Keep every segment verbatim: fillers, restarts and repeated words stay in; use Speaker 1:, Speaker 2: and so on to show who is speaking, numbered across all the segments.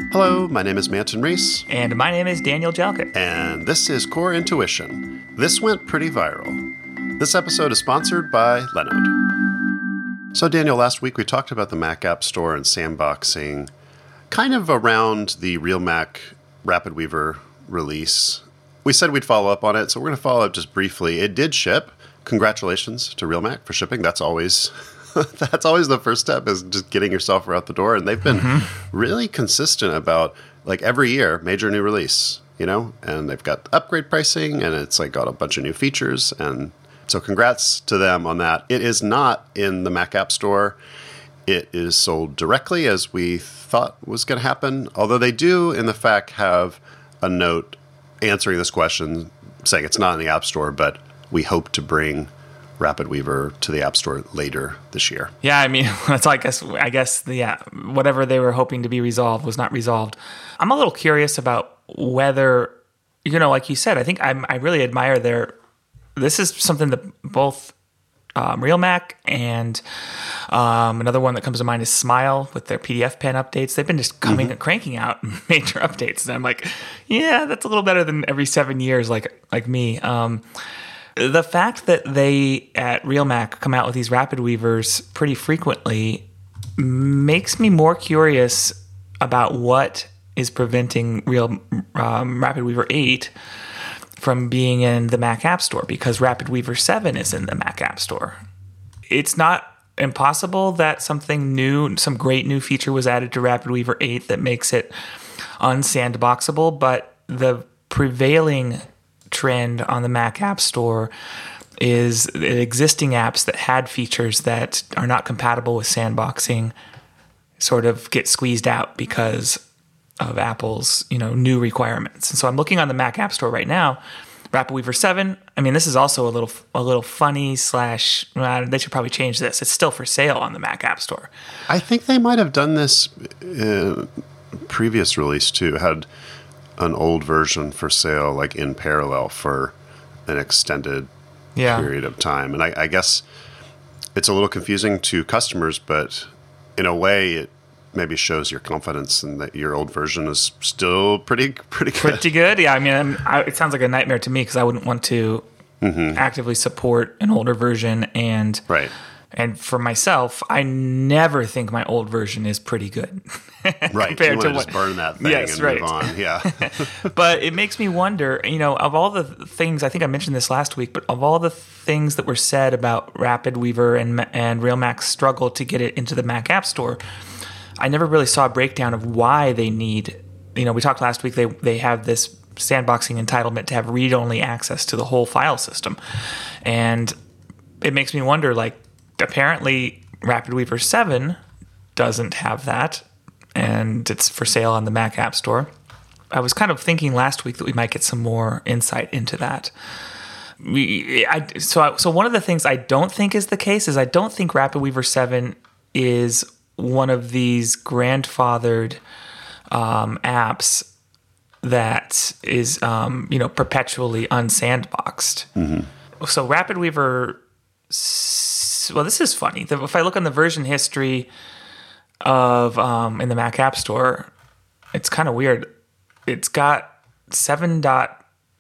Speaker 1: Hello, my name is Manton Reese.
Speaker 2: And my name is Daniel Jalkut.
Speaker 1: And this is Core Intuition. This went pretty viral. This episode is sponsored by Linode. So, Daniel, last week we talked about the Mac App Store and sandboxing kind of around the Real Mac RapidWeaver release. We said we'd follow up on it, so we're going to follow up just briefly. It did ship. Congratulations to Real Mac for shipping. That's always... That's always the first step, is just getting yourself out the door. And they've been mm-hmm. really consistent about, like, every year, major new release, you know? And they've got upgrade pricing, and it's, like, got a bunch of new features. And so congrats to them on that. It is not in the Mac App Store. It is sold directly, as we thought was going to happen. Although they do, in the fact, have a note answering this question, saying it's not in the App Store, but we hope to bring RapidWeaver to the App Store later this year.
Speaker 2: Yeah, I mean, that's I guess I guess yeah, whatever they were hoping to be resolved was not resolved. I'm a little curious about whether, you know, like you said, I think I'm, I really admire their. This is something that both um, Real Mac and um, another one that comes to mind is Smile with their P D F pen updates. They've been just coming mm-hmm. and cranking out major updates, and I'm like, yeah, that's a little better than every seven years, like like me. Um, The fact that they at Real Mac come out with these RapidWeavers pretty frequently makes me more curious about what is preventing Real um, RapidWeaver eight from being in the Mac App Store, because RapidWeaver seven is in the Mac App Store. It's not impossible that something new, some great new feature was added to RapidWeaver eight that makes it unsandboxable, but the prevailing trend on the Mac App Store is existing apps that had features that are not compatible with sandboxing sort of get squeezed out because of Apple's, you know, new requirements. And so I'm looking on the Mac App Store right now. RapidWeaver seven. I mean, this is also a little a little funny slash. Well, they should probably change this. It's still for sale on the Mac App Store.
Speaker 1: I think they might have done this uh, previous release too. Had an old version for sale, like in parallel for an extended yeah. period of time. And I, I guess it's a little confusing to customers, but in a way it maybe shows your confidence in that your old version is still pretty pretty good.
Speaker 2: Pretty good, yeah. I mean, I'm, I, it sounds like a nightmare to me because I wouldn't want to mm-hmm. actively support an older version. And
Speaker 1: right.
Speaker 2: And for myself, I never think my old version is pretty good.
Speaker 1: Right.
Speaker 2: Compared
Speaker 1: you
Speaker 2: to
Speaker 1: want
Speaker 2: what,
Speaker 1: to just burn that thing
Speaker 2: yes,
Speaker 1: and
Speaker 2: right.
Speaker 1: move on. Yeah.
Speaker 2: But it makes me wonder, you know, of all the things, I think I mentioned this last week, but of all the things that were said about RapidWeaver and, and Real Mac's struggle to get it into the Mac App Store, I never really saw a breakdown of why they need, you know, we talked last week, they, they have this sandboxing entitlement to have read-only access to the whole file system. And it makes me wonder, like, apparently RapidWeaver seven doesn't have that, and it's for sale on the Mac App Store. I was kind of thinking last week that we might get some more insight into that. We, I, so, I, so one of the things I don't think is the case is I don't think RapidWeaver seven is one of these grandfathered um, apps that is, um, you know, perpetually unsandboxed. Mm-hmm. So RapidWeaver. Well, this is funny. If I look on the version history of um, in the Mac App Store, it's kind of weird. It's got seven point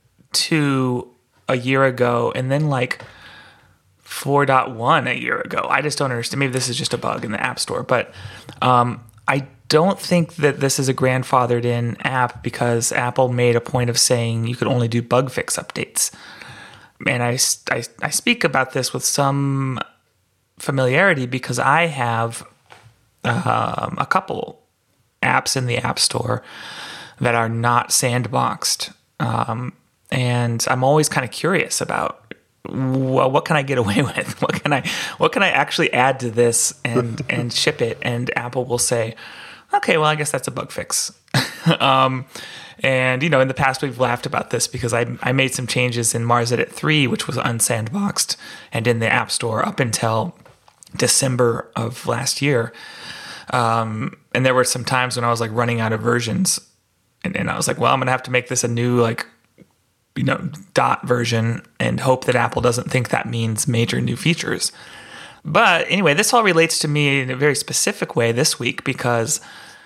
Speaker 2: two a year ago, and then like four point one a year ago. I just don't understand. Maybe this is just a bug in the App Store, but um, I don't think that this is a grandfathered in app because Apple made a point of saying you could only do bug fix updates. And I, I, I speak about this with some familiarity because I have um, a couple apps in the App Store that are not sandboxed. Um, and I'm always kind of curious about, well, what can I get away with? What can I what can I actually add to this and, and ship it? And Apple will say, okay, well, I guess that's a bug fix. um, and, you know, in the past, we've laughed about this because I I made some changes in Mars Edit three, which was unsandboxed, and in the App Store up until December of last year. Um, and there were some times when I was like running out of versions, and, and I was like, well, I'm going to have to make this a new, like, you know, dot version and hope that Apple doesn't think that means major new features. But anyway, this all relates to me in a very specific way this week because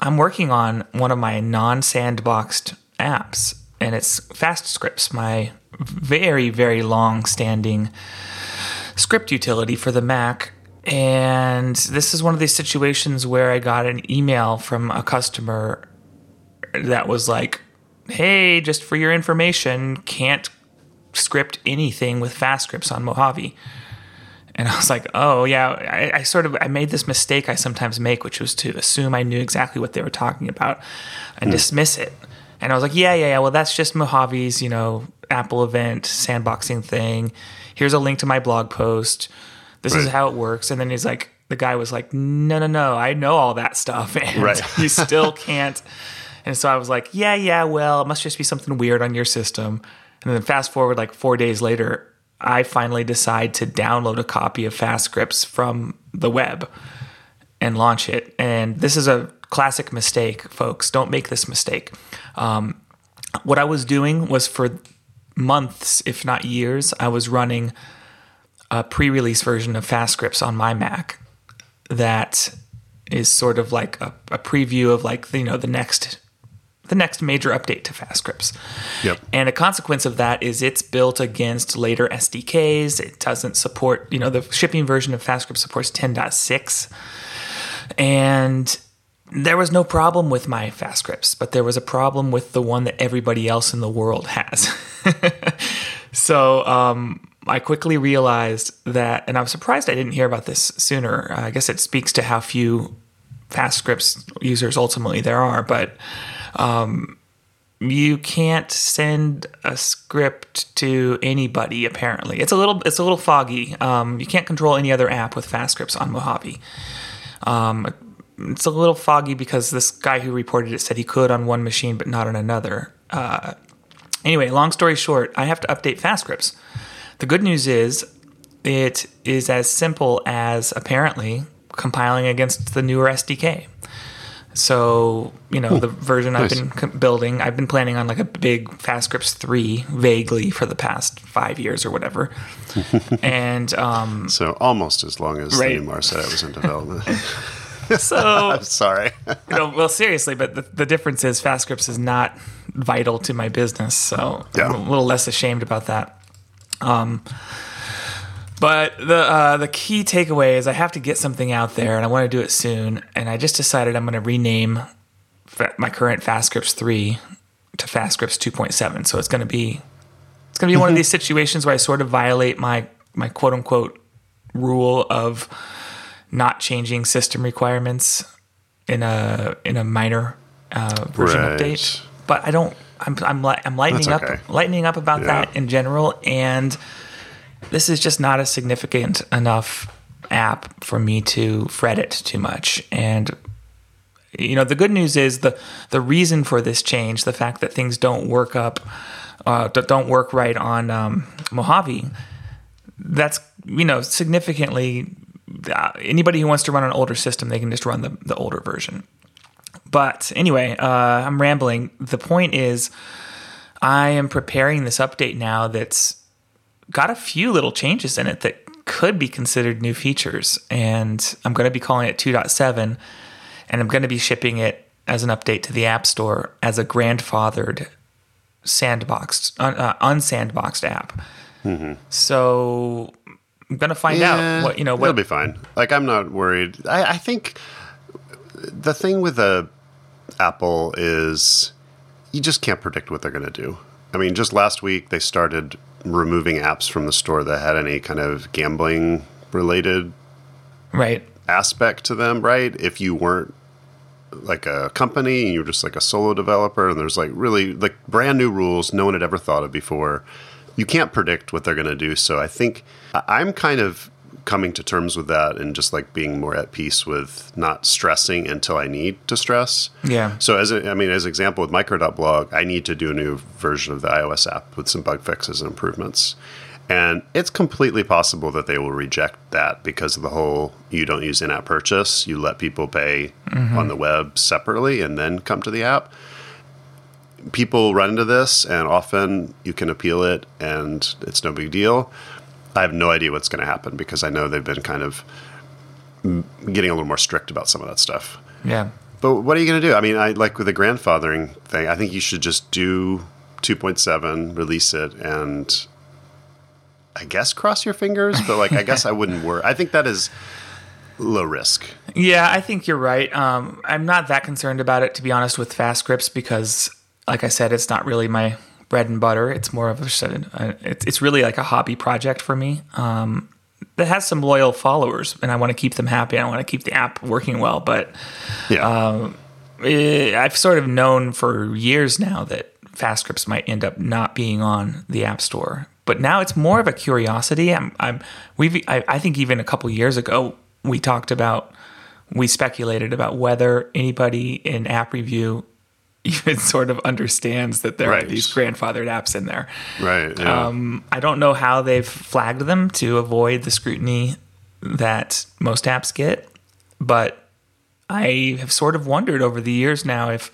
Speaker 2: I'm working on one of my non-sandboxed apps, and it's FastScripts, my very, very long-standing script utility for the Mac. And this is one of these situations where I got an email from a customer that was like, hey, just for your information, can't script anything with FastScripts on Mojave. And I was like, oh, yeah, I, I sort of, I made this mistake I sometimes make, which was to assume I knew exactly what they were talking about and mm. dismiss it. And I was like, yeah, yeah, yeah, well, that's just Mojave's, you know, Apple event, sandboxing thing. Here's a link to my blog post. This right. is how it works. And then he's like, the guy was like, no, no, no, I know all that stuff. And right. you still can't. And so I was like, yeah, yeah, well, it must just be something weird on your system. And then fast forward like four days later, I finally decide to download a copy of FastScripts from the web and launch it. And this is a classic mistake, folks. Don't make this mistake. Um, what I was doing was for months, if not years, I was running a pre-release version of FastScripts on my Mac that is sort of like a, a preview of like, you know, the next the next major update to FastScripts. Yep. And a consequence of that is it's built against later S D Ks. It doesn't support, you know, the shipping version of FastScripts supports ten point six. And there was no problem with my FastScripts, but there was a problem with the one that everybody else in the world has. So um, I quickly realized that, and I was surprised I didn't hear about this sooner. Uh, I guess it speaks to how few FastScripts users ultimately there are, but um, you can't send a script to anybody. Apparently, it's a little it's a little foggy. Um, you can't control any other app with FastScripts on Mojave. Um, it's a little foggy because this guy who reported it said he could on one machine but not on another. Uh, anyway, long story short, I have to update FastScripts. The good news is it is as simple as apparently compiling against the newer S D K. So, you know, Ooh, the version nice. I've been building, I've been planning on like a big FastScripts three vaguely for the past five years or whatever. and um,
Speaker 1: So almost as long as right. the new Marset was in development.
Speaker 2: So,
Speaker 1: I'm sorry.
Speaker 2: you know, well, seriously, but the, the difference is FastScripts is not vital to my business. So yeah. I'm a little less ashamed about that. Um, But the uh, the key takeaway is I have to get something out there, and I want to do it soon. And I just decided I'm going to rename fa- my current FastScripts three to FastScripts two point seven. So it's going to be it's going to be one of these situations where I sort of violate my my quote unquote rule of not changing system requirements in a in a minor uh, version right. update. But I don't. I'm I'm li- I'm lightening
Speaker 1: That's okay.
Speaker 2: up lightening up about yeah. that in general, and this is just not a significant enough app for me to fret it too much. And, you know, the good news is the the reason for this change, the fact that things don't work up, uh, don't work right on um, Mojave, that's, you know, significantly, uh, anybody who wants to run an older system, they can just run the, the older version. But anyway, uh, I'm rambling. The point is I am preparing this update now that's got a few little changes in it that could be considered new features. And I'm going to be calling it two point seven, and I'm going to be shipping it as an update to the App Store as a grandfathered sandboxed, uh, unsandboxed app. Mm-hmm. So I'm going to find yeah, out what, you know, what.
Speaker 1: It'll be fine. Like, I'm not worried. I, I think the thing with a Apple is you just can't predict what they're going to do. I mean, just last week they started removing apps from the store that had any kind of gambling related
Speaker 2: right
Speaker 1: aspect to them, right? If you weren't like a company and you're just like a solo developer and there's like really like brand new rules no one had ever thought of before, you can't predict what they're going to do. So I think I'm kind of coming to terms with that and just like being more at peace with not stressing until I need to stress.
Speaker 2: Yeah.
Speaker 1: So as a, I mean, as an example with micro.blog, I need to do a new version of the iOS app with some bug fixes and improvements. And it's completely possible that they will reject that because of the whole, you don't use in-app purchase, you let people pay mm-hmm. on the web separately and then come to the app. People run into this and often you can appeal it and it's no big deal. I have no idea what's going to happen because I know they've been kind of getting a little more strict about some of that stuff.
Speaker 2: Yeah.
Speaker 1: But what are you going to do? I mean, I like with the grandfathering thing, I think you should just do two point seven, release it, and I guess cross your fingers, but like I guess I wouldn't worry. I think that is low risk.
Speaker 2: Yeah, I think you're right. Um, I'm not that concerned about it, to be honest, with fast scripts because, like I said, it's not really my bread and butter. It's more of a, it's it's really like a hobby project for me. Um, that has some loyal followers, and I want to keep them happy. I want to keep the app working well, but
Speaker 1: yeah,
Speaker 2: um, it, I've sort of known for years now that fast scripts might end up not being on the App Store. But now it's more of a curiosity. I'm, I'm, we've, I, I think even a couple years ago we talked about, we speculated about whether anybody in app review even sort of understands that there
Speaker 1: right.
Speaker 2: are these grandfathered apps in there.
Speaker 1: Right. Yeah.
Speaker 2: Um, I don't know how they've flagged them to avoid the scrutiny that most apps get, but I have sort of wondered over the years now if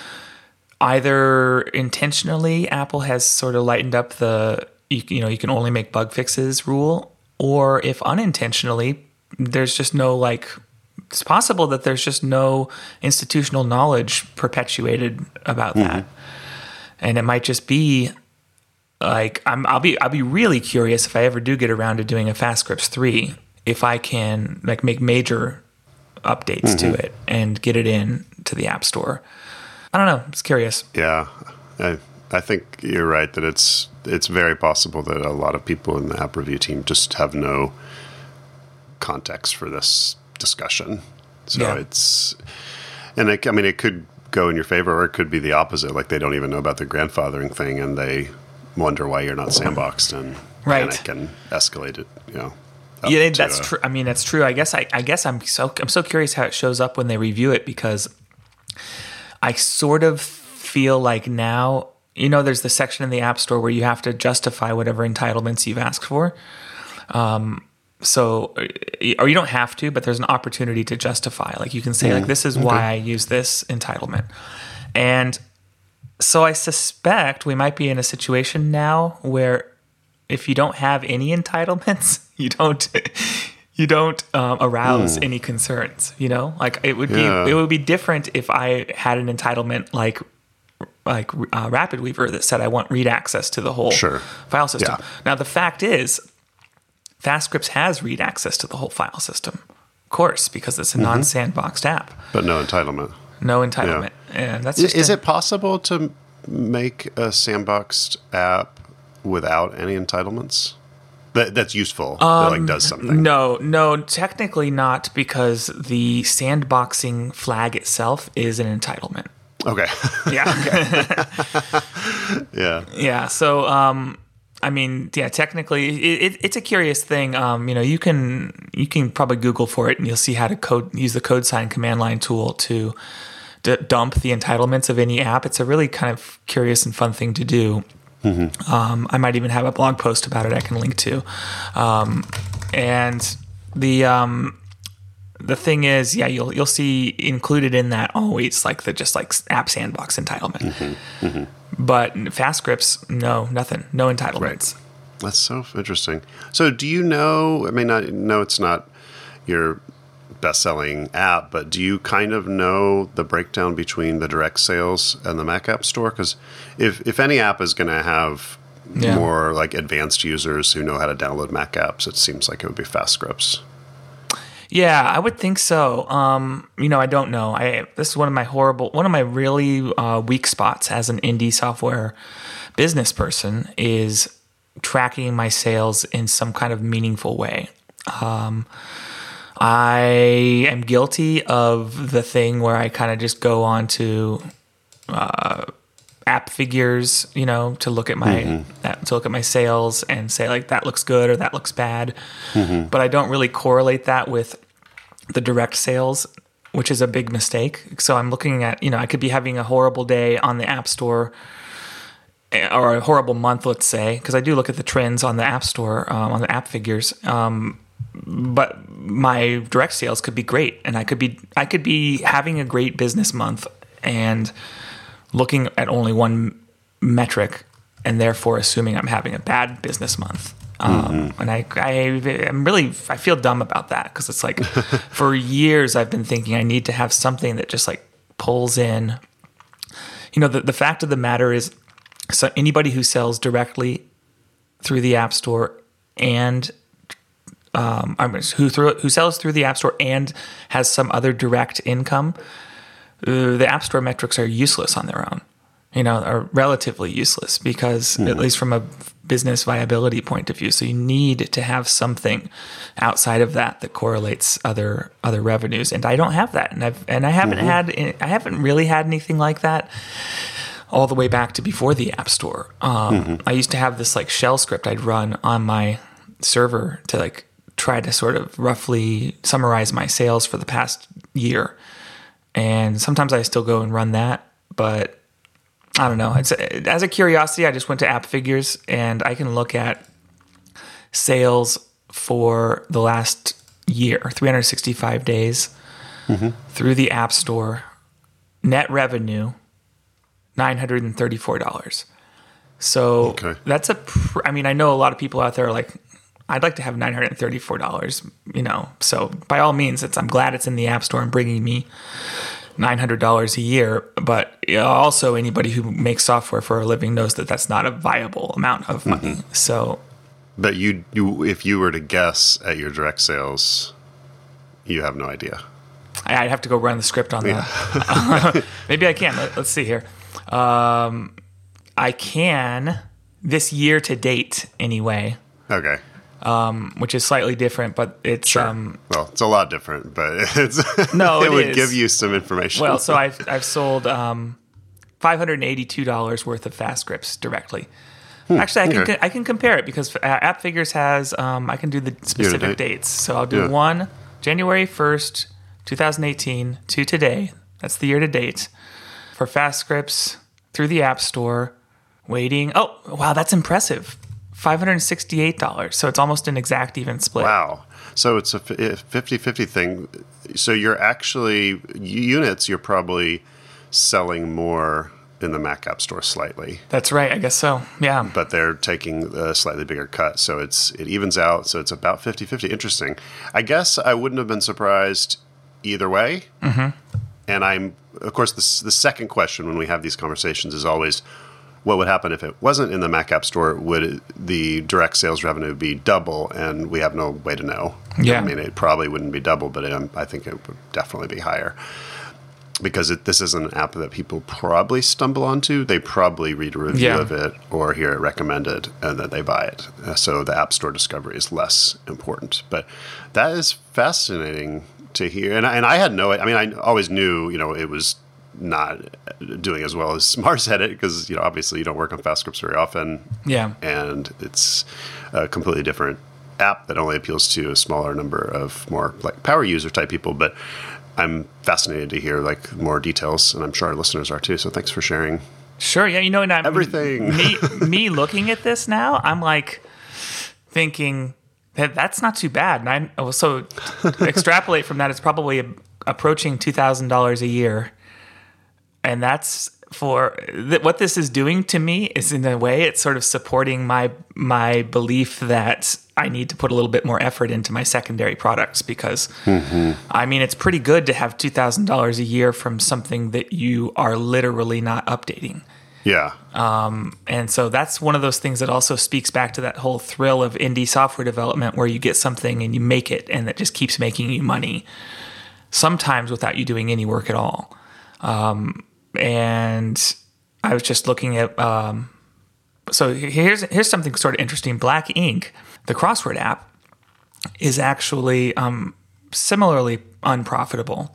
Speaker 2: either intentionally Apple has sort of lightened up the, you, you know, you can only make bug fixes rule, or if unintentionally there's just no like, it's possible that there's just no institutional knowledge perpetuated about mm-hmm. that. And it might just be like, I'm, I'll be, I'll be really curious if I ever do get around to doing a Fast Scripts three, if I can like make major updates mm-hmm. to it and get it in to the App Store. I don't know. I'm just curious.
Speaker 1: Yeah. I, I think you're right that it's, it's very possible that a lot of people in the app review team just have no context for this discussion. So yeah. it's, and it, I mean, it could go in your favor or it could be the opposite. Like they don't even know about the grandfathering thing and they wonder why you're not sandboxed and
Speaker 2: right.
Speaker 1: panic and escalate it, you know.
Speaker 2: Yeah, that's true. I mean, that's true. I guess I, I guess I'm so, I'm so curious how it shows up when they review it because I sort of feel like now, you know, there's the section in the App Store where you have to justify whatever entitlements you've asked for. Um, So, or you don't have to, but there's an opportunity to justify. Like you can say, mm, like, this is okay. why I use this entitlement. And so I suspect we might be in a situation now where if you don't have any entitlements, you don't you don't um, arouse mm. any concerns. You know, like it would yeah. be it would be different if I had an entitlement like like uh, RapidWeaver that said I want read access to the whole
Speaker 1: sure.
Speaker 2: file system.
Speaker 1: Yeah.
Speaker 2: Now the fact is, Fast Scripts has read access to the whole file system, of course, because it's a mm-hmm. non-sandboxed app.
Speaker 1: But no entitlement.
Speaker 2: No entitlement, yeah. and that's just
Speaker 1: is
Speaker 2: a,
Speaker 1: it possible to make a sandboxed app without any entitlements? That that's useful. Um, that like does something.
Speaker 2: No, no, technically not, because the sandboxing flag itself is an entitlement.
Speaker 1: Okay.
Speaker 2: Yeah.
Speaker 1: yeah.
Speaker 2: Yeah. So. Um, I mean, yeah, technically, it, it, it's a curious thing. Um, you know, you can you can probably Google for it, and you'll see how to code use the code sign command line tool to, to dump the entitlements of any app. It's a really kind of curious and fun thing to do. Mm-hmm. Um, I might even have a blog post about it I can link to. Um, and the um, the thing is, yeah, you'll you'll see included in that always like the just like app sandbox entitlement. Mm-hmm. Mm-hmm. But Fast Scripts, no, nothing, no entitlements.
Speaker 1: Right. That's so interesting. So, do you know? I mean, I know it's not your best-selling app, but do you kind of know the breakdown between the direct sales and the Mac App Store? Because if if any app is going to have yeah. more like advanced users who know how to download Mac apps, it seems like it would be Fast Scripts.
Speaker 2: Yeah, I would think so. Um, you know, I don't know. I this is one of my horrible, one of my really uh, weak spots as an indie software business person is tracking my sales in some kind of meaningful way. Um, I am guilty of the thing where I kind of just go on to uh, app figures, you know, to look at my mm-hmm. to look at my sales and say like that looks good or that looks bad. Mm-hmm. But I don't really correlate that with the direct sales, which is a big mistake. So I'm looking at, you know, I could be having a horrible day on the App Store or a horrible month, let's say, because I do look at the trends on the App Store, um, on the app figures. Um, but my direct sales could be great, and I could be I could be having a great business month and looking at only one metric and therefore assuming I'm having a bad business month. Um, mm-hmm. And I, I, I'm really, I feel dumb about that because it's like for years I've been thinking I need to have something that just like pulls in, you know, the, the fact of the matter is, so anybody who sells directly through the App Store and um, I mean, who through, who sells through the App Store and has some other direct income, uh, the App Store metrics are useless on their own. You know, are relatively useless because mm. at least from a business viability point of view. So you need to have something outside of that that correlates other other revenues, and I don't have that, and I've and I haven't mm-hmm. had I haven't really had anything like that all the way back to before the App Store. Um, mm-hmm. I used to have this like shell script I'd run on my server to like try to sort of roughly summarize my sales for the past year, and sometimes I still go and run that, but I don't know. It's as a curiosity, I just went to App Figures and I can look at sales for the last year, three hundred sixty-five days mm-hmm. through the App Store. Net revenue, nine hundred thirty-four dollars. So okay. that's a, pr- I mean, I know a lot of people out there are like, I'd like to have nine hundred thirty-four dollars, you know. So by all means, it's, I'm glad it's in the App Store and bringing me nine hundred dollars a year, but also anybody who makes software for a living knows that that's not a viable amount of money. Mm-hmm. So,
Speaker 1: but you, you, if you were to guess at your direct sales, you have no idea.
Speaker 2: I'd have to go run the script on yeah. that. Maybe I can. Let, let's see here. Um, I can this year to date anyway.
Speaker 1: Okay.
Speaker 2: Um, which is slightly different, but it's
Speaker 1: sure.
Speaker 2: um,
Speaker 1: well, it's a lot different, but it's
Speaker 2: no,
Speaker 1: it,
Speaker 2: it
Speaker 1: would
Speaker 2: is.
Speaker 1: give you some information.
Speaker 2: Well, so I've I've sold um, five hundred eighty-two dollars worth of Fast Scripts directly. Hmm, Actually, I can okay. I can compare it because App Figures has um, I can do the specific dates. So I'll do yeah. one January first, twenty eighteen to today. That's the year to date for Fast Scripts through the App Store. Waiting. Oh, wow, that's impressive. five hundred sixty-eight dollars. So it's almost an exact even split.
Speaker 1: Wow. So it's a fifty-fifty thing. So you're actually, units, you're probably selling more in the Mac App Store slightly.
Speaker 2: That's right. I guess so. Yeah.
Speaker 1: But they're taking a slightly bigger cut. So it's it evens out. So it's about fifty-fifty. Interesting. I guess I wouldn't have been surprised either way. Mm-hmm. And I'm, of course, the, the second question when we have these conversations is always, what would happen if it wasn't in the Mac App Store? Would the direct sales revenue be double? And we have no way to know.
Speaker 2: Yeah.
Speaker 1: I mean, it probably wouldn't be double, but it, I think it would definitely be higher. Because it, this is an app that people probably stumble onto. They probably read a review
Speaker 2: yeah.
Speaker 1: of it or hear it recommended, and then they buy it. Uh, so the App Store discovery is less important. But that is fascinating to hear. And, and I had no – I mean, I always knew, you know, it was – not doing as well as Mars had it because, you know, obviously you don't work on Fast Scripts very often.
Speaker 2: Yeah.
Speaker 1: And it's a completely different app that only appeals to a smaller number of more like power user type people. But I'm fascinated to hear like more details, and I'm sure our listeners are too. So thanks for sharing.
Speaker 2: Sure. Yeah. You know, and I'm,
Speaker 1: everything.
Speaker 2: Me, me looking at this now, I'm like thinking that that's not too bad. And I so extrapolate from that, it's probably approaching two thousand dollars a year. And that's for th- what this is doing to me is in a way it's sort of supporting my my belief that I need to put a little bit more effort into my secondary products because mm-hmm. I mean it's pretty good to have two thousand dollars a year from something that you are literally not updating.
Speaker 1: Yeah.
Speaker 2: Um, and so that's one of those things that also speaks back to that whole thrill of indie software development where you get something and you make it and that just keeps making you money, sometimes without you doing any work at all. Um, and I was just looking at, um, so here's, here's something sort of interesting. Black Ink, the crossword app, is actually, um, similarly unprofitable.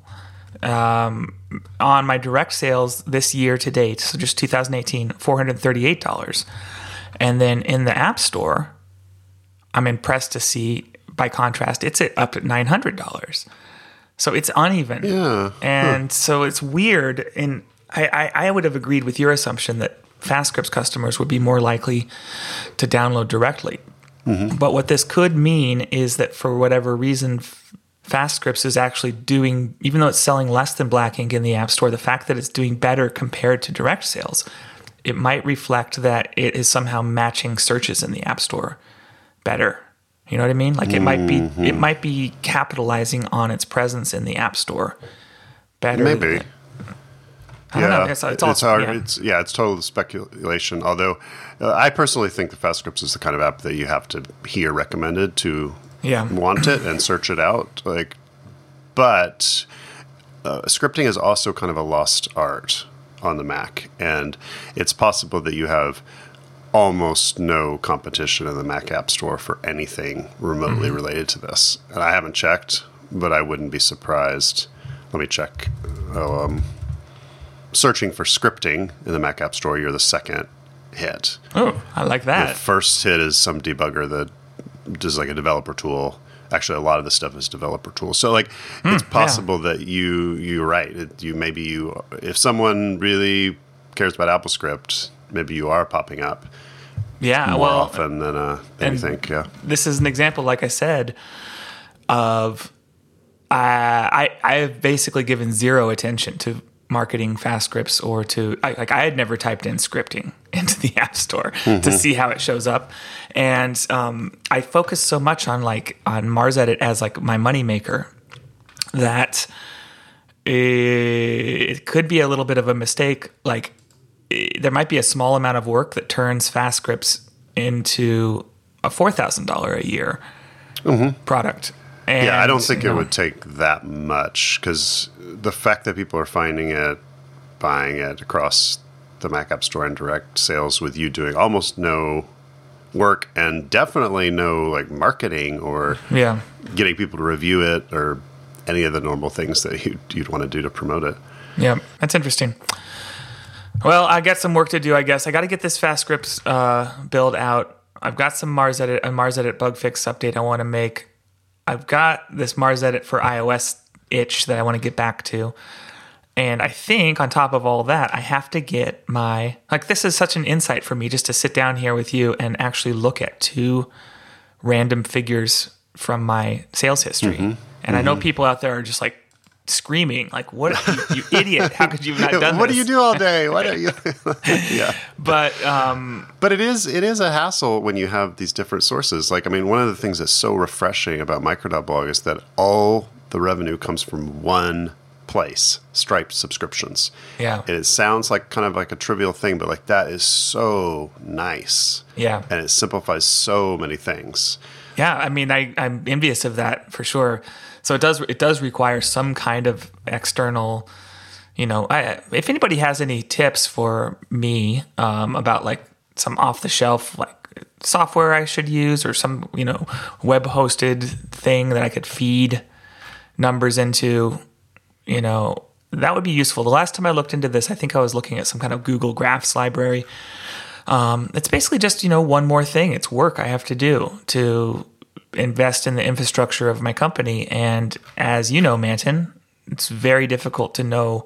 Speaker 2: Um, on my direct sales this year to date, so just two thousand eighteen, four hundred thirty-eight dollars. And then in the App Store, I'm impressed to see, by contrast, it's at, up at nine hundred dollars. So it's uneven.
Speaker 1: Yeah.
Speaker 2: And
Speaker 1: huh.
Speaker 2: so it's weird. And I, I, I would have agreed with your assumption that Fast Scripts customers would be more likely to download directly. Mm-hmm. But what this could mean is that for whatever reason, Fast Scripts is actually doing, even though it's selling less than Black Ink in the App Store, the fact that it's doing better compared to direct sales, it might reflect that it is somehow matching searches in the App Store better. You know what I mean? Like it mm-hmm. might be, it might be capitalizing on its presence in the App Store better.
Speaker 1: Maybe.
Speaker 2: Than, I don't know. It's, it's, all,
Speaker 1: it's hard.
Speaker 2: Yeah.
Speaker 1: It's yeah, it's total speculation. Although uh, I personally think the FastScripts is the kind of app that you have to hear recommended to
Speaker 2: Yeah.
Speaker 1: want it and search it out. Like, but uh, scripting is also kind of a lost art on the Mac, and it's possible that you have almost no competition in the Mac App Store for anything remotely mm-hmm. related to this. And I haven't checked, but I wouldn't be surprised. Let me check. Oh, um, searching for scripting in the Mac App Store, you're the second hit.
Speaker 2: Oh, I like that.
Speaker 1: The first hit is some debugger that does like a developer tool. Actually, a lot of the stuff is developer tools. So, like, mm, it's possible yeah. that you you're right. It, you maybe you if someone really cares about AppleScript, maybe you are popping up.
Speaker 2: Yeah,
Speaker 1: more
Speaker 2: well,
Speaker 1: often than, uh, than you think. Yeah,
Speaker 2: this is an example, like I said, of uh, I I have basically given zero attention to marketing FastScripts or to I, like I had never typed in scripting into the App Store mm-hmm. to see how it shows up, and um, I focused so much on like on MarsEdit as like my moneymaker that it could be a little bit of a mistake. Like it, there might be a small amount of work that turns FastScripts into a four thousand dollar a year mm-hmm. product. And,
Speaker 1: yeah, I don't think
Speaker 2: you know,
Speaker 1: it would take that much because the fact that people are finding it, buying it across the Mac App Store and direct sales with you doing almost no work and definitely no like marketing or
Speaker 2: yeah.
Speaker 1: getting people to review it or any of the normal things that you'd, you'd want to do to promote it.
Speaker 2: Yeah, that's interesting. Well, I got some work to do, I guess. I got to get this FastScripts uh, build out. I've got some MarsEdit, a MarsEdit bug fix update I want to make. I've got this MarsEdit for iOS itch that I want to get back to. And I think on top of all that, I have to get my, like this is such an insight for me just to sit down here with you and actually look at two random figures from my sales history. Mm-hmm. And mm-hmm. I know people out there are just like screaming, like, what, you, you idiot, how could you have not done
Speaker 1: what
Speaker 2: this?
Speaker 1: What do you do all day? Why don't you? yeah.
Speaker 2: But, um,
Speaker 1: but it is, it is a hassle when you have these different sources. Like, I mean, one of the things that's so refreshing about Micro.blog is that all the revenue comes from one place, Stripe subscriptions.
Speaker 2: Yeah.
Speaker 1: And it sounds like kind of like a trivial thing, but like that is so nice.
Speaker 2: Yeah.
Speaker 1: And it simplifies so many things.
Speaker 2: Yeah. I mean, I, I'm envious of that for sure. So it does, it does require some kind of external, you know, I, if anybody has any tips for me um, about like some off the shelf, like software I should use or some, you know, web hosted thing that I could feed numbers into, you know, that would be useful. The last time I looked into this, I think I was looking at some kind of Google Graphs library. Um, it's basically just, you know, one more thing. It's work I have to do to invest in the infrastructure of my company. And as you know, Manton, it's very difficult to know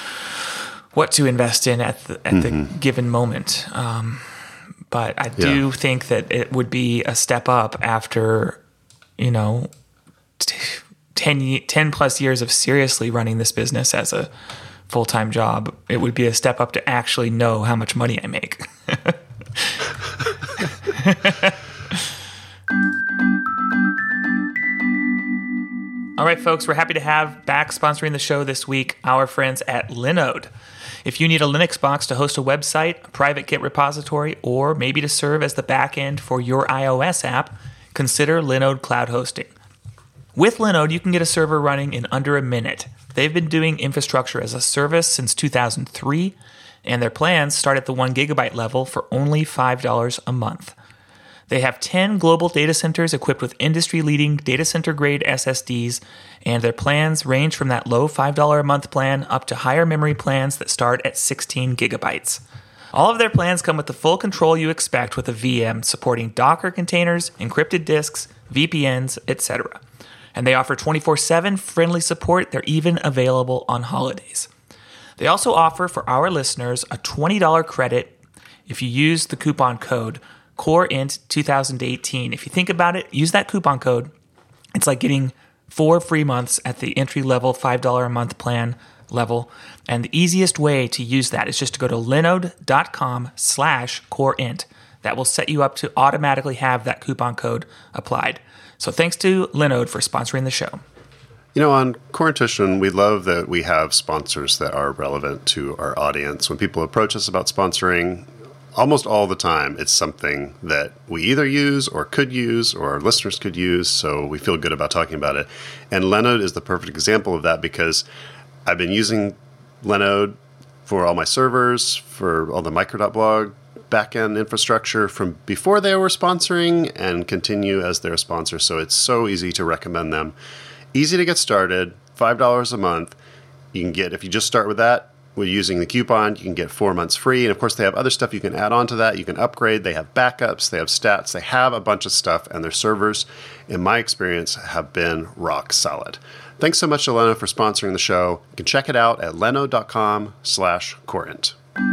Speaker 2: what to invest in at the, at mm-hmm. the given moment. Um, but I do yeah. think that it would be a step up after, you know, t- ten, ten plus years of seriously running this business as a full-time job. It would be a step up to actually know how much money I make. All right, folks, we're happy to have back sponsoring the show this week our friends at Linode. If you need a Linux box to host a website, a private Git repository, or maybe to serve as the backend for your iOS app, consider Linode Cloud Hosting. With Linode, you can get a server running in under a minute. They've been doing infrastructure as a service since two thousand three, and their plans start at the one gigabyte level for only five dollars a month. They have ten global data centers equipped with industry-leading data center-grade S S Ds, and their plans range from that low five dollars a month plan up to higher memory plans that start at sixteen gigabytes. All of their plans come with the full control you expect with a V M, supporting Docker containers, encrypted disks, V P Ns, et cetera. And they offer twenty-four seven friendly support. They're even available on holidays. They also offer for our listeners a twenty dollars credit if you use the coupon code CoreInt twenty eighteen. If you think about it, use that coupon code. It's like getting four free months at the entry-level five dollars a month plan level. And the easiest way to use that is just to go to linode.com slash CoreInt. That will set you up to automatically have that coupon code applied. So thanks to Linode for sponsoring the show.
Speaker 1: You know, on Core Intuition, we love that we have sponsors that are relevant to our audience. When people approach us about sponsoring, almost all the time, it's something that we either use or could use or our listeners could use, so we feel good about talking about it. And Linode is the perfect example of that because I've been using Linode for all my servers, for all the Micro.blog backend infrastructure from before they were sponsoring and continue as their sponsor, so it's so easy to recommend them. Easy to get started, five dollars a month. You can get, if you just start with that, with using the coupon, you can get four months free. And of course, they have other stuff you can add on to that. You can upgrade. They have backups. They have stats. They have a bunch of stuff. And their servers, in my experience, have been rock solid. Thanks so much to Linode for sponsoring the show. You can check it out at linode.com slash Corint.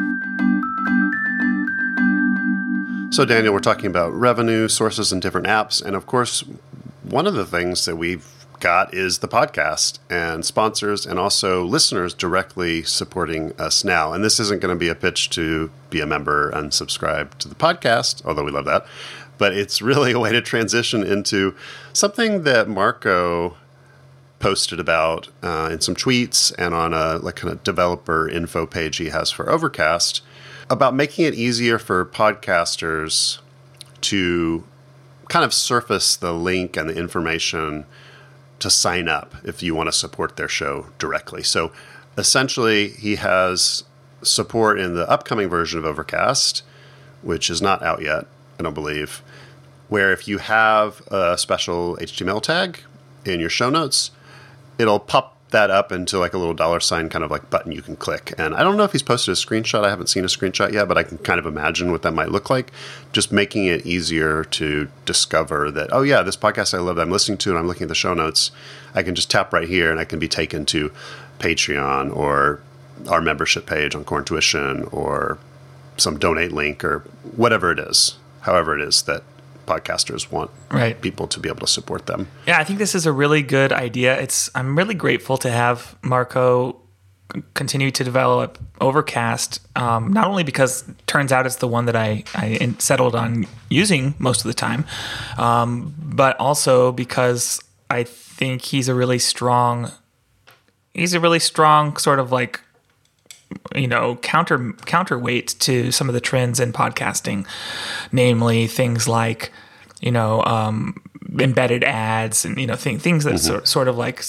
Speaker 1: So, Daniel, we're talking about revenue sources and different apps. And of course, one of the things that we've got is the podcast and sponsors and also listeners directly supporting us now. And this isn't going to be a pitch to be a member and subscribe to the podcast, although we love that. But it's really a way to transition into something that Marco posted about uh, in some tweets and on a like kind of developer info page he has for Overcast about making it easier for podcasters to kind of surface the link and the information to sign up if you want to support their show directly. So essentially, he has support in the upcoming version of Overcast, which is not out yet, I don't believe, where if you have a special H T M L tag in your show notes, it'll pop that up into like a little dollar sign kind of like button you can click. And I don't know if he's posted a screenshot. I haven't seen a screenshot yet, but I can kind of imagine what that might look like. Just making it easier to discover that, oh yeah, this podcast I love that I'm listening to and I'm looking at the show notes. I can just tap right here and I can be taken to Patreon or our membership page on Core Intuition or some donate link or whatever it is, however it is that podcasters want
Speaker 2: right.
Speaker 1: people to be able to support them.
Speaker 2: Yeah, I think this is a really good idea. It's I'm really grateful to have Marco continue to develop Overcast, um, not only because it turns out it's the one that I, I settled on using most of the time, um, but also because I think he's a really strong, he's a really strong sort of like, you know, counter counterweight to some of the trends in podcasting, namely things like, you know, um, embedded ads and, you know, th- things that mm-hmm. sort, sort of like,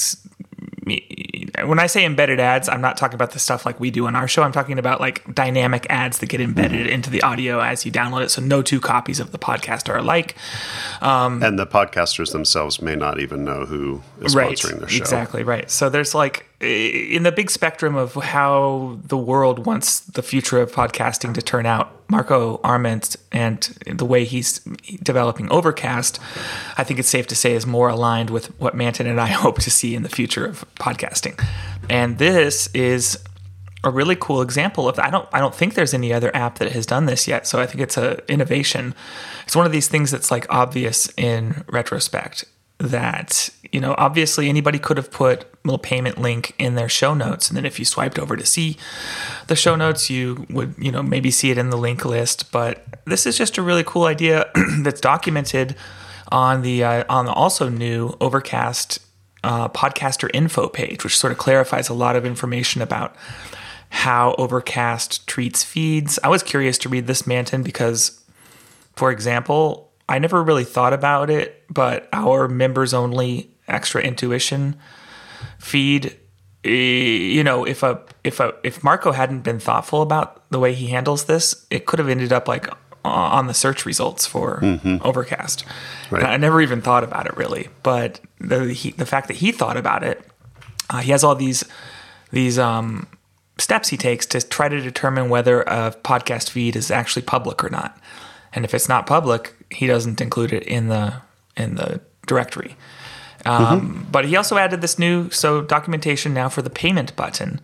Speaker 2: when I say embedded ads, I'm not talking about the stuff like we do on our show. I'm talking about like dynamic ads that get embedded mm-hmm. into the audio as you download it. So no two copies of the podcast are alike. Um,
Speaker 1: and the podcasters themselves may not even know who is
Speaker 2: right,
Speaker 1: sponsoring their show.
Speaker 2: Exactly, right. So there's like, in the big spectrum of how the world wants the future of podcasting to turn out, Marco Arment and the way he's developing Overcast, I think it's safe to say is more aligned with what Manton and I hope to see in the future of podcasting. And this is a really cool example of, I don't I don't think there's any other app that has done this yet. So I think it's an innovation. It's one of these things that's like obvious in retrospect. That, you know, obviously anybody could have put a little payment link in their show notes. And then if you swiped over to see the show notes, you would, you know, maybe see it in the link list. But this is just a really cool idea that's documented on the uh, on the also new Overcast uh, podcaster info page, which sort of clarifies a lot of information about how Overcast treats feeds. I was curious to read this, Manton, because, for example, I never really thought about it, but our members-only Extra Intuition feed, you know, if a if a if Marco hadn't been thoughtful about the way he handles this, it could have ended up like on the search results for mm-hmm. Overcast. Right. And I never even thought about it really, but the he, the fact that he thought about it, uh, he has all these these um, steps he takes to try to determine whether a podcast feed is actually public or not. And if it's not public, he doesn't include it in the in the directory. Um, mm-hmm. But he also added this new so documentation now for the payment button.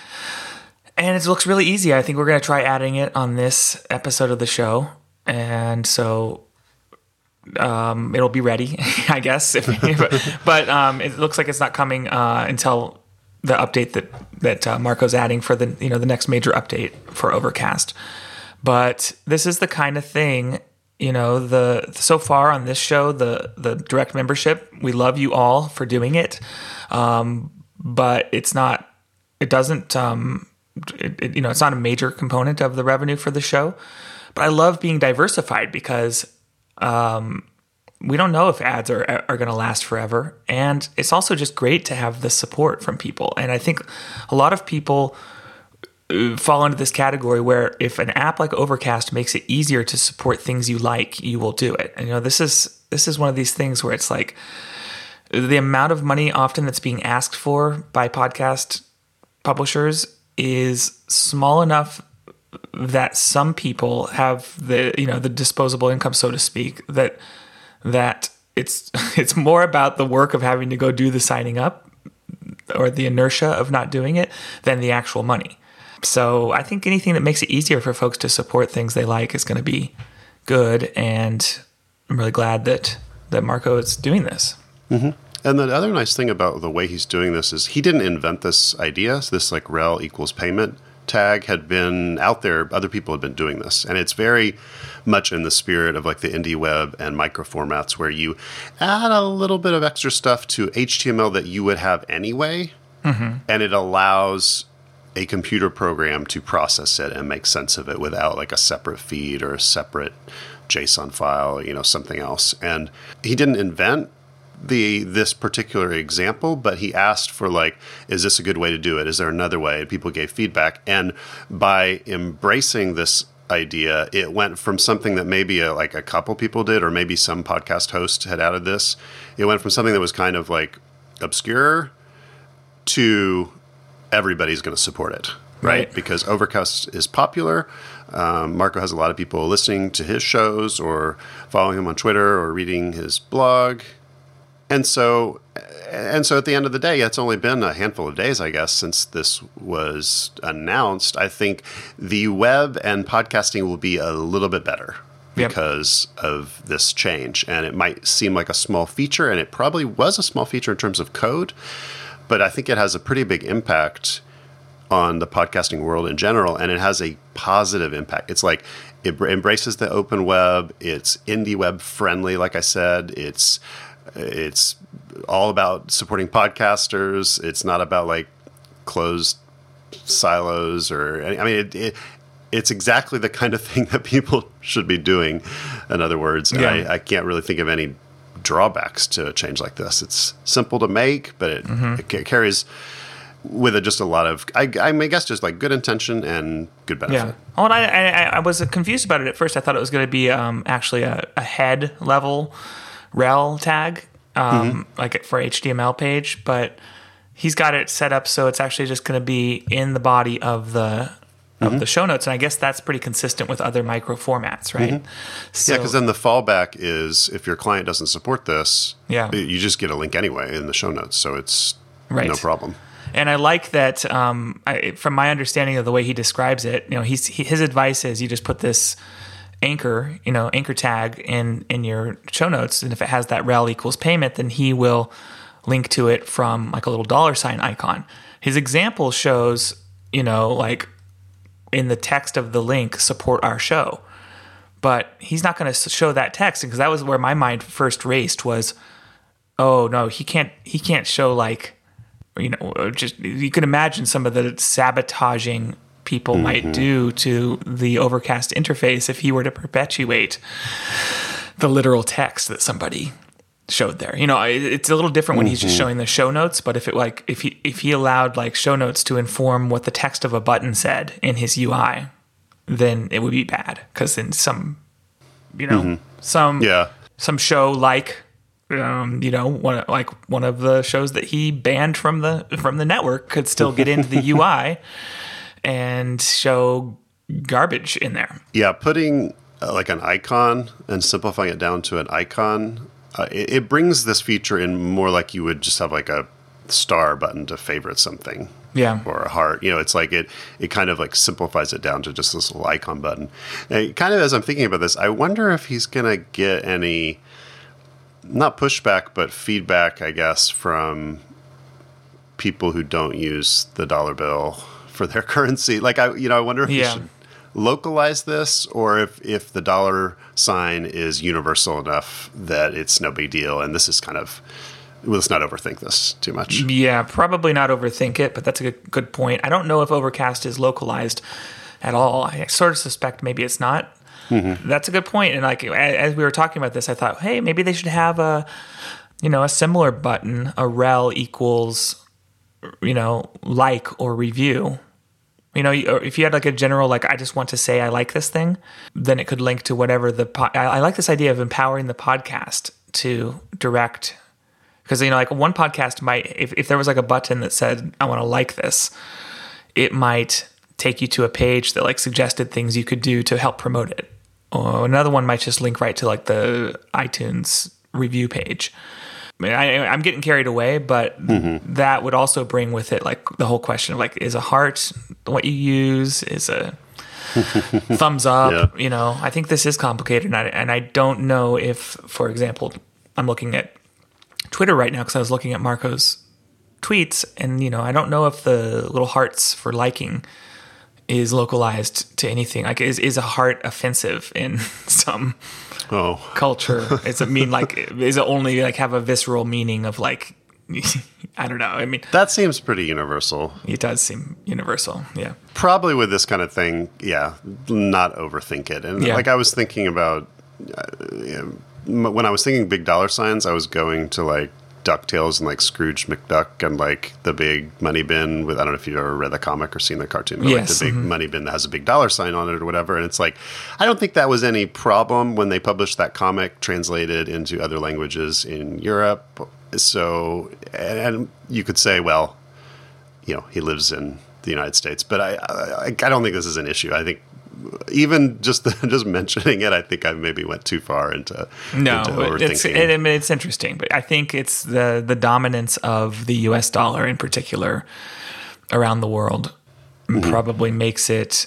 Speaker 2: And it looks really easy. I think we're going to try adding it on this episode of the show. And so um, it'll be ready, I guess. but but um, it looks like it's not coming uh, until the update that, that uh, Marco's adding for the you know the next major update for Overcast. But this is the kind of thing, You know, the so far on this show, the the direct membership, we love you all for doing it, um, but it's not. It doesn't. Um, it, it, you know, it's not a major component of the revenue for the show. But I love being diversified because um, we don't know if ads are are going to last forever, and it's also just great to have the support from people. And I think a lot of people fall into this category where if an app like Overcast makes it easier to support things you like, you will do it. And you know, this is this is one of these things where it's like the amount of money often that's being asked for by podcast publishers is small enough that some people have the, you know, the disposable income, so to speak, that that it's it's more about the work of having to go do the signing up or the inertia of not doing it than the actual money. So I think anything that makes it easier for folks to support things they like is going to be good, and I'm really glad that that Marco is doing this.
Speaker 1: Mm-hmm. And the other nice thing about the way he's doing this is he didn't invent this idea. So this like rel equals payment tag had been out there. Other people had been doing this, and it's very much in the spirit of like the indie web and micro formats where you add a little bit of extra stuff to H T M L that you would have anyway, mm-hmm. and it allows a computer program to process it and make sense of it without like a separate feed or a separate JSON file, you know, something else. And he didn't invent the this particular example, but he asked for like, is this a good way to do it? Is there another way? And people gave feedback. And by embracing this idea, it went from something that maybe a, like a couple people did, or maybe some podcast host had added this. It went from something that was kind of like obscure to everybody's going to support it, right? right? Because Overcast is popular. Um, Marco has a lot of people listening to his shows or following him on Twitter or reading his blog. And so, and so at the end of the day, it's only been a handful of days, I guess, since this was announced. I think the web and podcasting will be a little bit better yep. because of this change. And it might seem like a small feature, and it probably was a small feature in terms of code, but I think it has a pretty big impact on the podcasting world in general, and it has a positive impact. It's like it embraces the open web. It's indie web friendly, like I said. It's it's all about supporting podcasters. It's not about like closed silos or I mean, it, it it's exactly the kind of thing that people should be doing. In other words, and yeah. I, I can't really think of any drawbacks to a change like this. It's simple to make, but it, mm-hmm. it carries with it just a lot of, I, I mean, I guess, just like good intention and good benefit.
Speaker 2: Yeah. Oh, and I, I, I was confused about it at first. I thought it was going to be um, actually a, a head level rel tag, um, mm-hmm. like for H T M L page, but he's got it set up so it's actually just going to be in the body of the of mm-hmm. the show notes, and I guess that's pretty consistent with other micro formats, right?
Speaker 1: Mm-hmm. So, yeah, because then the fallback is if your client doesn't support this,
Speaker 2: yeah.
Speaker 1: you just get a link anyway in the show notes, so it's
Speaker 2: right.
Speaker 1: no problem.
Speaker 2: And I like that. Um, I, from my understanding of the way he describes it, you know, he's he, his advice is you just put this anchor, you know, anchor tag in in your show notes, and if it has that rel equals payment, then he will link to it from like a little dollar sign icon. His example shows, you know, like in the text of the link, support our show. But he's not going to show that text, because that was where my mind first raced was, oh no, he can't he can't show like, you know, just you can imagine some of the sabotaging people mm-hmm. might do to the Overcast interface if he were to perpetuate the literal text that somebody showed there. You know, it's a little different when mm-hmm. he's just showing the show notes, but if it like if he if he allowed like show notes to inform what the text of a button said in his U I, then it would be bad, because in some you know mm-hmm. some
Speaker 1: yeah.
Speaker 2: some show like um, you know one like one of the shows that he banned from the from the network could still get into the U I and show garbage in there.
Speaker 1: Yeah, putting uh, like an icon and simplifying it down to an icon. Uh, it, it brings this feature in more like you would just have like a star button to favorite something.
Speaker 2: Yeah.
Speaker 1: Or a heart. You know, it's like it it kind of like simplifies it down to just this little icon button. And kind of as I'm thinking about this, I wonder if he's going to get any, not pushback, but feedback, I guess, from people who don't use the dollar bill for their currency. Like, I, you know, I wonder if
Speaker 2: yeah.
Speaker 1: he should localize this, or if, if the dollar sign is universal enough that it's no big deal. And this is kind of, let's not overthink this too much.
Speaker 2: Yeah, probably not overthink it, but that's a good, good point. I don't know if Overcast is localized at all. I sort of suspect maybe it's not. Mm-hmm. That's a good point. And like as we were talking about this, I thought, hey, maybe they should have a, you know, a similar button, a rel equals, you know, like or review. You know, if you had like a general, like, I just want to say I like this thing, then it could link to whatever the, po- I, I like this idea of empowering the podcast to direct, because, you know, like one podcast might, if, if there was like a button that said, I want to like this, it might take you to a page that like suggested things you could do to help promote it. Or another one might just link right to like the iTunes review page. I mean, I, I'm getting carried away, but mm-hmm. that would also bring with it like the whole question of like, is a heart what you use? Is a thumbs up? Yeah. You know, I think this is complicated, and I, and I don't know if, for example, I'm looking at Twitter right now because I was looking at Marco's tweets, and you know, I don't know if the little hearts for liking is localized to anything. Like, is is a heart offensive in some oh. culture? Does it mean like, is it only like have a visceral meaning of like, I don't know. I mean,
Speaker 1: that seems pretty universal.
Speaker 2: It does seem universal. Yeah.
Speaker 1: Probably with this kind of thing, yeah, not overthink it. And yeah. like I was thinking about uh, you know, when I was thinking big dollar signs, I was going to like DuckTales and like Scrooge McDuck and like the big money bin with, I don't know if you've ever read the comic or seen the cartoon, but yes. like the big mm-hmm. money bin that has a big dollar sign on it or whatever. And it's like, I don't think that was any problem when they published that comic translated into other languages in Europe. So, and, and you could say, well, you know, he lives in the United States, but I, I, I don't think this is an issue. I think even just the, just mentioning it, I think I maybe went too far into,
Speaker 2: no,
Speaker 1: into overthinking.
Speaker 2: It's, it, I mean, it's interesting, but I think it's the, the dominance of the U S dollar in particular around the world mm-hmm. probably makes it,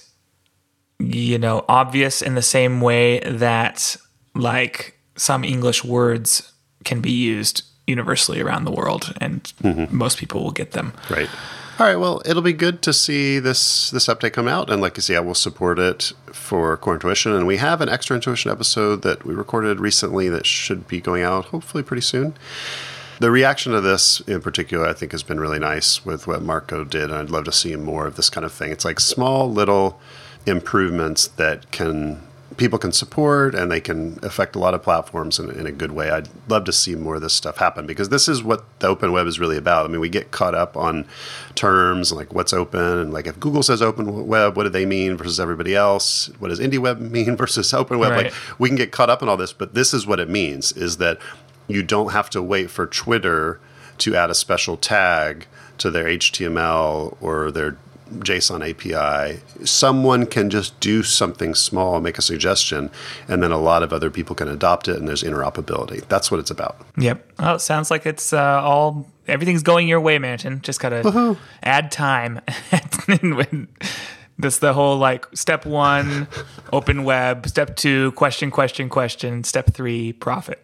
Speaker 2: you know, obvious in the same way that like some English words can be used universally around the world, and mm-hmm. most people will get them.
Speaker 1: Right. All right, well, it'll be good to see this this update come out, and like you see, I will support it for Core Intuition, and we have an extra Intuition episode that we recorded recently that should be going out hopefully pretty soon. The reaction to this in particular, I think, has been really nice with what Marco did, and I'd love to see more of this kind of thing. It's like small little improvements that can people can support, and they can affect a lot of platforms in, in a good way. I'd love to see more of this stuff happen, because this is what the open web is really about. I mean, we get caught up on terms like what's open, and like if Google says open web, what do they mean versus everybody else? What does indie web mean versus open web?
Speaker 2: Right.
Speaker 1: Like we can get caught up in all this, but this is what it means, is that you don't have to wait for Twitter to add a special tag to their H T M L or their JSON A P I. Someone can just do something small, make a suggestion, and then a lot of other people can adopt it, and there's interoperability. That's what it's about.
Speaker 2: Yep. Well, it sounds like it's uh, all, everything's going your way, Manton. Just got to add time. That's the whole like step one, open web, step two, question, question, question, step three, profit.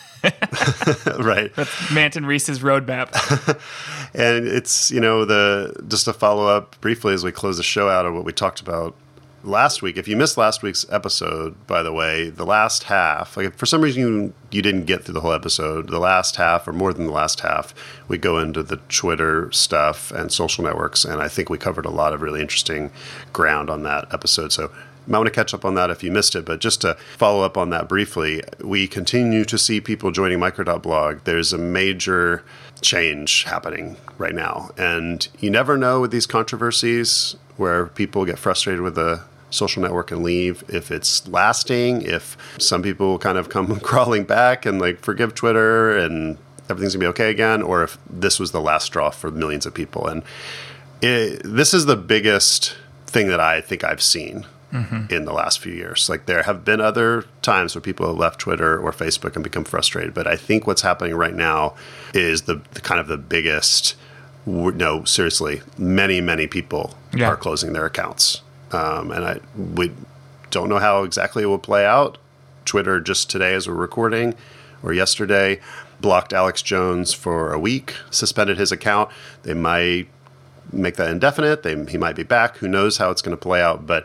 Speaker 1: Right.
Speaker 2: That's Manton Reese's roadmap.
Speaker 1: And it's, you know, the just to follow up briefly as we close the show out of what we talked about last week. If you missed last week's episode, by the way, the last half, like if for some reason you, you didn't get through the whole episode, the last half or more than the last half, we go into the Twitter stuff and social networks. And I think we covered a lot of really interesting ground on that episode. So you might want to catch up on that if you missed it. But just to follow up on that briefly, we continue to see people joining Micro.blog. There's a major change happening right now. And you never know with these controversies where people get frustrated with the social network and leave, if it's lasting, if some people kind of come crawling back and like forgive Twitter and everything's gonna be okay again, or if this was the last straw for millions of people. And it, this is the biggest thing that I think I've seen mm-hmm. in the last few years. Like there have been other times where people have left Twitter or Facebook and become frustrated, but I think what's happening right now is the, the kind of the biggest. No, seriously, many, many people yeah. are closing their accounts. Um, and I we don't know how exactly it will play out. Twitter just today as we're recording, or yesterday, blocked Alex Jones for a week, suspended his account. They might make that indefinite. They, he might be back. Who knows how it's going to play out. But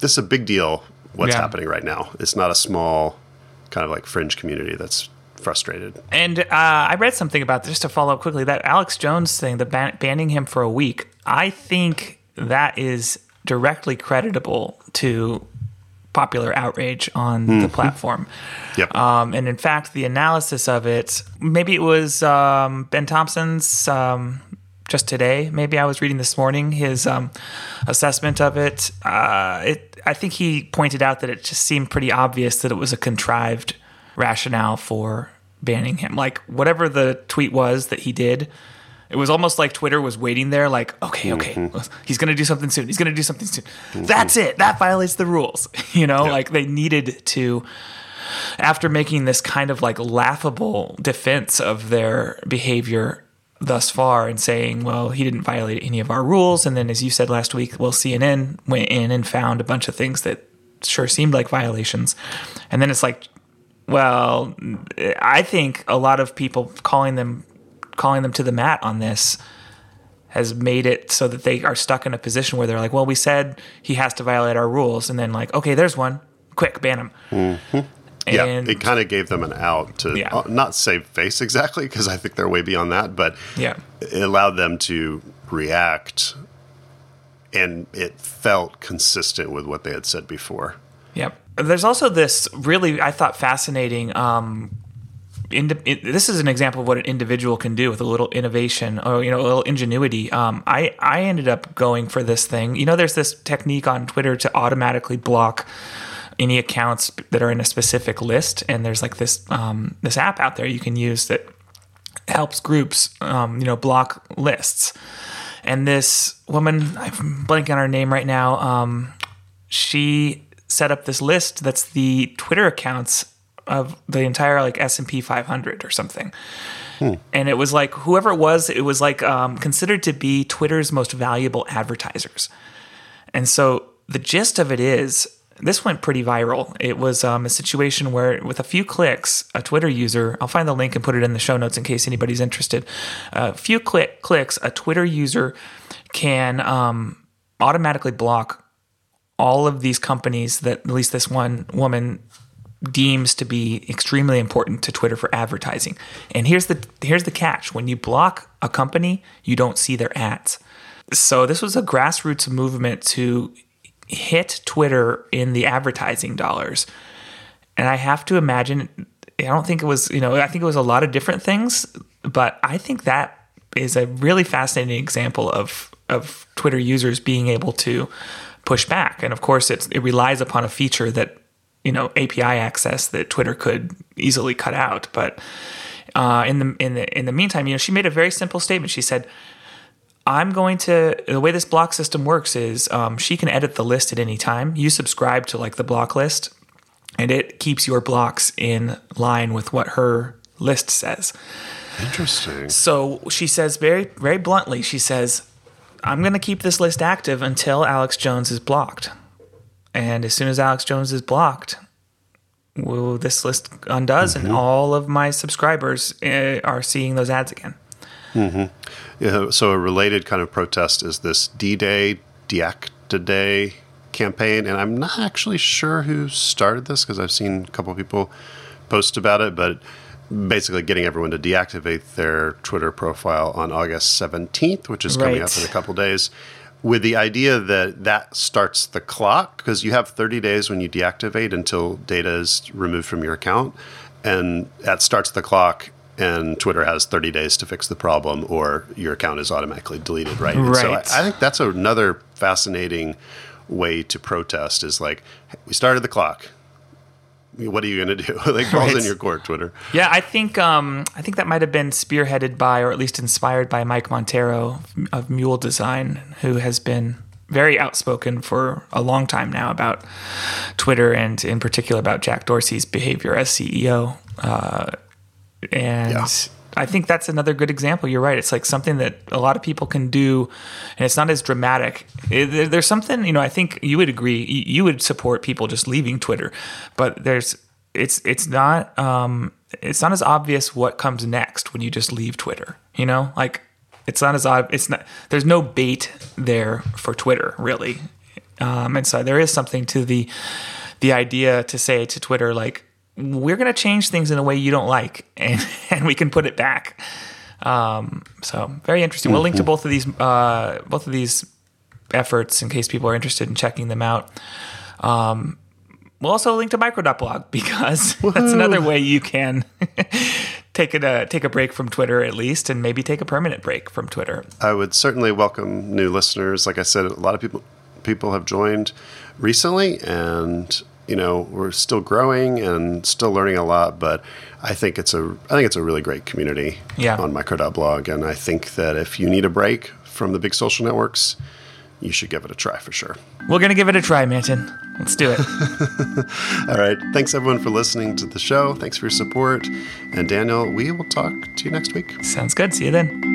Speaker 1: this is a big deal, what's
Speaker 2: Yeah.
Speaker 1: happening right now. It's not a small kind of like fringe community that's frustrated.
Speaker 2: And uh, I read something about this, just to follow up quickly, that Alex Jones thing, the ban- banning him for a week. I think that is directly creditable to popular outrage on mm-hmm. the platform.
Speaker 1: Yep.
Speaker 2: Um, and in fact, the analysis of it, maybe it was um, Ben Thompson's um, just today. Maybe I was reading this morning his um, assessment of it. Uh, it. I think he pointed out that it just seemed pretty obvious that it was a contrived rationale for banning him. Like whatever the tweet was that he did, it was almost like Twitter was waiting there, like, okay, okay, mm-hmm. he's going to do something soon. He's going to do something soon. Mm-hmm. That's it. That violates the rules. You know, yep. like they needed to, after making this kind of like laughable defense of their behavior thus far and saying, well, he didn't violate any of our rules. And then, as you said last week, well, C N N went in and found a bunch of things that sure seemed like violations. And then it's like, well, I think a lot of people calling them calling them to the mat on this has made it so that they are stuck in a position where they're like, well, we said he has to violate our rules. And then like, okay, there's one. Quick, ban him.
Speaker 1: Mm-hmm. Yeah, and it kind of gave them an out to
Speaker 2: yeah.
Speaker 1: uh, not save face exactly, because I think they're way beyond that, but
Speaker 2: yeah.
Speaker 1: it allowed them to react, and it felt consistent with what they had said before.
Speaker 2: Yep. There's also this really, I thought, fascinating um, Indi- it, this is an example of what an individual can do with a little innovation or, you know, a little ingenuity. Um, I, I ended up going for this thing. You know, there's this technique on Twitter to automatically block any accounts that are in a specific list. And there's like this, um, this app out there you can use that helps groups, um, you know, block lists. And this woman, I'm blanking on her name right now. Um, she set up this list that's the Twitter accounts of the entire like S and P five hundred or something. Hmm. And it was like, whoever it was, it was like um, considered to be Twitter's most valuable advertisers. And so the gist of it is, this went pretty viral. It was um, a situation where with a few clicks, a Twitter user, I'll find the link and put it in the show notes in case anybody's interested. A few click, clicks, a Twitter user can um, automatically block all of these companies that at least this one woman deems to be extremely important to Twitter for advertising. And here's the here's the catch. When you block a company, you don't see their ads. So this was a grassroots movement to hit Twitter in the advertising dollars. And I have to imagine, I don't think it was, you know, I think it was a lot of different things, but I think that is a really fascinating example of of Twitter users being able to push back. And of course, it's, it relies upon a feature that, you know, A P I access that Twitter could easily cut out. But uh, in the in the in the meantime, you know, she made a very simple statement. She said, "I'm going to the way this block system works is um, she can edit the list at any time. You subscribe to like the block list, and it keeps your blocks in line with what her list says."
Speaker 1: Interesting.
Speaker 2: So she says very very bluntly, she says, "I'm going to keep this list active until Alex Jones is blocked." And as soon as Alex Jones is blocked, well, this list undoes, mm-hmm. and all of my subscribers uh, are seeing those ads again.
Speaker 1: Mm-hmm. Yeah, so a related kind of protest is this D-Day, Deactiday campaign. And I'm not actually sure who started this because I've seen a couple of people post about it, but basically getting everyone to deactivate their Twitter profile on August seventeenth, which is coming
Speaker 2: right.
Speaker 1: up in a couple of days, with the idea that that starts the clock, because you have thirty days when you deactivate until data is removed from your account, and that starts the clock, and Twitter has thirty days to fix the problem, or your account is automatically deleted, right?
Speaker 2: Right.
Speaker 1: So I, I think that's another fascinating way to protest is like, hey, we started the clock. What are you going to do? Like, balls
Speaker 2: right.
Speaker 1: in your court, Twitter.
Speaker 2: Yeah, I think um, I think that might have been spearheaded by, or at least inspired by, Mike Montero of Mule Design, who has been very outspoken for a long time now about Twitter, and in particular about Jack Dorsey's behavior as C E O. Uh, and yeah. I think that's another good example. You're right. It's like something that a lot of people can do, and it's not as dramatic. It, there's something, you know, I think you would agree, you would support people just leaving Twitter, but there's, it's, it's not, um, it's not as obvious what comes next when you just leave Twitter, you know, like it's not as, it's not, there's no bait there for Twitter really. Um, and so there is something to the the idea to say to Twitter, like, we're going to change things in a way you don't like, and, and we can put it back. Um, so very interesting. We'll link to both of these uh, both of these efforts in case people are interested in checking them out. Um, we'll also link to Micro.blog because Woo-hoo. That's another way you can take it a, take a break from Twitter at least, and maybe take a permanent break from Twitter.
Speaker 1: I would certainly welcome new listeners. Like I said, a lot of people people have joined recently, and you know, we're still growing and still learning a lot, but I think it's a I think it's a really great community
Speaker 2: yeah.
Speaker 1: on Micro.blog, and I think that if you need a break from the big social networks, you should give it a try for sure.
Speaker 2: We're going to give it a try, Manton. Let's do it.
Speaker 1: All right. Thanks, everyone, for listening to the show. Thanks for your support. And Daniel, we will talk to you next week.
Speaker 2: Sounds good. See you then.